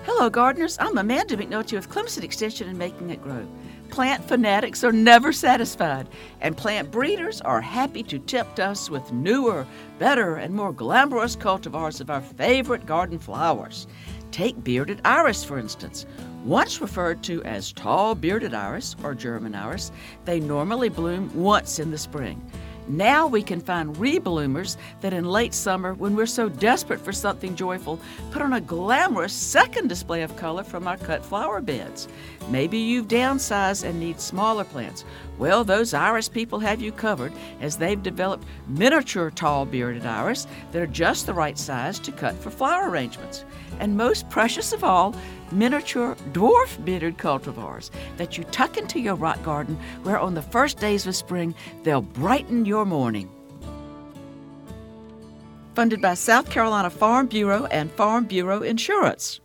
Hello, gardeners. I'm Amanda McNulty with Clemson Extension and Making It Grow. Plant fanatics are never satisfied, and plant breeders are happy to tempt us with newer, better, and more glamorous cultivars of our favorite garden flowers. Take bearded iris, for instance. Once referred to as tall bearded iris or German iris, they normally bloom once in the spring. Now we can find rebloomers that in late summer, when we're so desperate for something joyful, put on a glamorous second display of color from our cut flower beds. Maybe you've downsized and need smaller plants. Well, those iris people have you covered, as they've developed miniature tall bearded iris that are just the right size to cut for flower arrangements. And most precious of all, miniature dwarf bearded cultivars that you tuck into your rock garden, where on the first days of spring they'll brighten your morning. Funded by South Carolina Farm Bureau and Farm Bureau Insurance.